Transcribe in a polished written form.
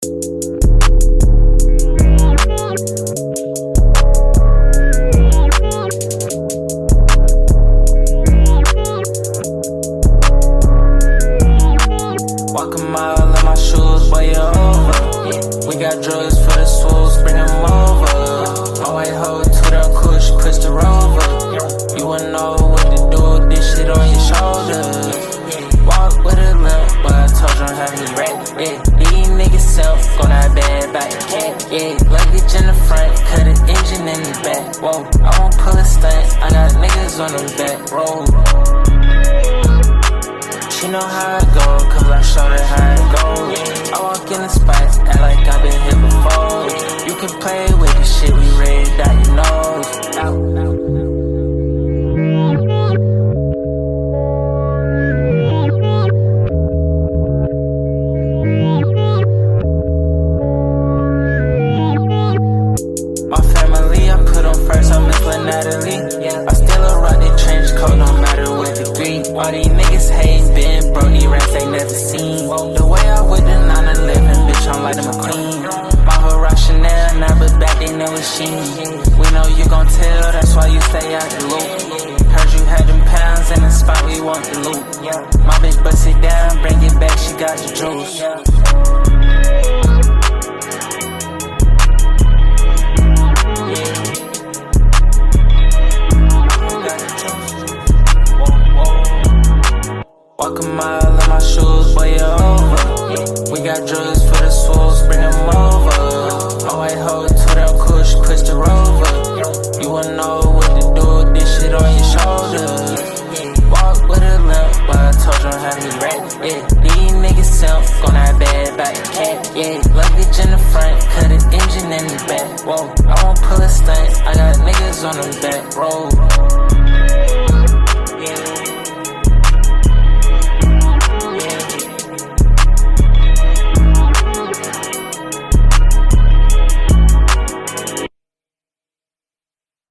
Walk a mile in my shoes, boy, you're over. We got drugs for the swools, bring them over. My white hoe to the kush, push the rover. You wouldn't know what to do with this shit on your shoulders. Walk with a limp, but I told you I'm having wreck. These niggas self, gon' that bad back. Luggage in the front, cut an engine in the back. Whoa, I won't pull a stunt, I got niggas on the back road. She know how it go, cause I showed her how it goes. I walk in the spots, act like I've been here before. You can play with the shit, we ready to dot your nose. My family, I put on first, I miss Lil Natalie. I still a rock the trench coat, no matter what degree. All these niggas hate, been broke, these rats they never seen. The way I with the 911, bitch, I'm like the McQueen. My whole rock Chanel, now but back they never seen. We know you gon' tell, that's why you stay out the loop. Heard you had them pounds in the spot, we want the loot. My bitch bust it down, bring it back, she got the juice. Walk a mile in my shoes, boy, you're over. We got drugs for the swools, bring them over. My white hoe to them kush, push the rover. You wouldn't know what to do with this shit on your shoulders. Walk with a limp, but I told you I'm having wreck. These niggas self, gon' that bad back. Luggage in the front, cut an engine in the back. Whoa, I won't pull a stunt, I got niggas on the back road.